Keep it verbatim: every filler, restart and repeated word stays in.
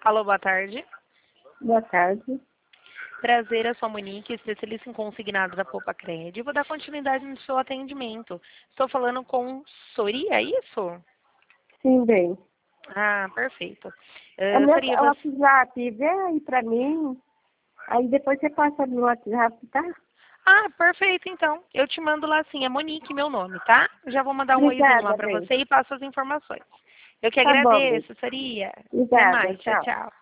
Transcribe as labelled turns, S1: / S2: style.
S1: Alô, boa tarde.
S2: Boa tarde.
S1: Prazer, eu sou a Monique, especialista em consignado da Poupa Cred. Vou dar continuidade no seu atendimento. Estou falando com Sori, é isso?
S2: Sim, bem.
S1: Ah, perfeito.
S2: É
S1: Uh,
S2: meu
S1: Sori,
S2: o
S1: você...
S2: WhatsApp, vê aí pra mim. Aí depois você passa no WhatsApp, tá?
S1: Ah, perfeito, então. Eu te mando lá sim, é Monique meu nome, tá? Já vou mandar um oizinho lá
S2: Obrigada,
S1: para
S2: bem.
S1: você e passo as informações. Eu que
S2: Tá bom, bem.
S1: agradeço, Soria. Até
S2: Obrigada,
S1: mais, tchau,
S2: tchau.
S1: tchau.